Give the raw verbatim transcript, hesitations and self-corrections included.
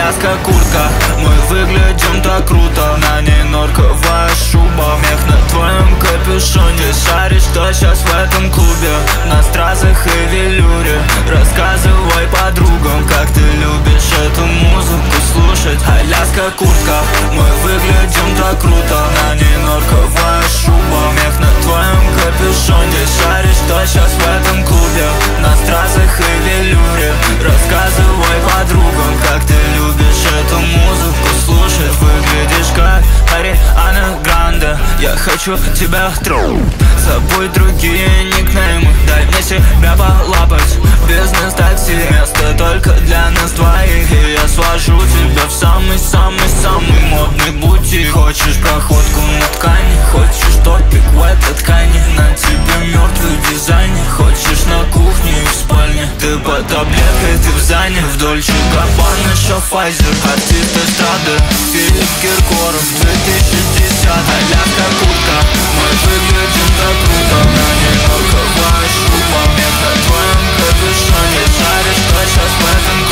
Аляска куртка, мы выглядим так круто. На ней норковая шуба, мех на твоем капюшоне. Шаришь, что сейчас в этом клубе, на стразах и велюре. Рассказывай подругам, как ты любишь эту музыку слушать. Аляска куртка, мы выглядим так круто. На ней норковая шуба, мех на твоем капюшоне. Шаришь, что сейчас в этом клубе, на стразах и велюре. Рассказывай подругам, как ты любишь эту музыку слушать. Выглядишь как Ариана Гранде, я хочу тебя трогать. Забудь другие никнеймы, дай мне себя полапать. Бизнес-такси, место только для нас двоих. И я свожу тебя в самый-самый-самый модный бутик. Хочешь проходку на ткани, хочешь топик в этой ткани. На тебе мертвый дизайнер, хочешь на кухне и в спальне. Ты под таблеткой, ты в зане, в Дольче Габбана, Шофайзер. Артист эстрады, Филипп Киркоров, две тысячи десятый. Аляска куртка, мы выглядим так круто. На ней норковая шуба, мех на твоем капюшоне. Шаришь, что сейчас в этом